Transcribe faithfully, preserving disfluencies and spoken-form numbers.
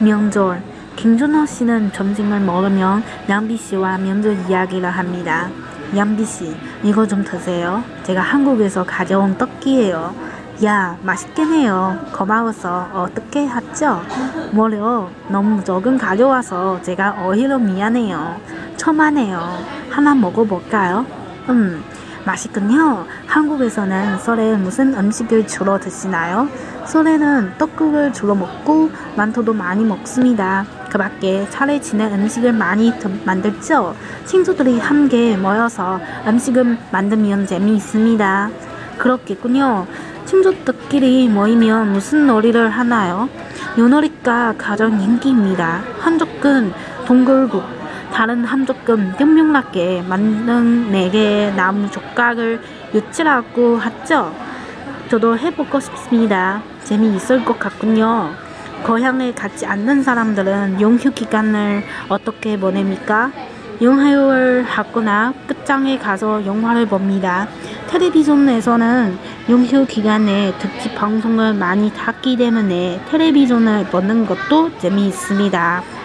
명절. 김준호 씨는 점심을 먹으면 양비 씨와 명절 이야기를 합니다. 양비 씨, 이거 좀 드세요. 제가 한국에서 가져온 떡이에요. 야, 맛있겠네요. 고마워서 어떻게 했죠? 뭐요? 너무 조금 가져와서 제가 오히려 미안해요. 처음하네요. 하나 먹어볼까요? 음, 맛있군요. 한국에서는 설에 무슨 음식을 주로 드시나요? 설에는 떡국을 주로 먹고 만두도 많이 먹습니다. 그 밖에 차례 지낸 음식을 많이 만들죠. 친구들이 함께 모여서 음식을 만들면 재미있습니다. 그렇겠군요. 친구들끼리 모이면 무슨 놀이를 하나요? 요놀이가 가장 인기입니다. 한쪽은 동글국, 다른 한쪽은 평평하게 만든 네 개의 나무 조각을 유치라고 하죠. 저도 해보고 싶습니다. 재미있을 것 같군요. 고향에 가지 않는 사람들은 연휴 기간을 어떻게 보냅니까? 연휴를 하거나 끝장에 가서 영화를 봅니다. 텔레비전에서는 연휴 기간에 특집 방송을 많이 하기 때문에 텔레비전을 보는 것도 재미있습니다.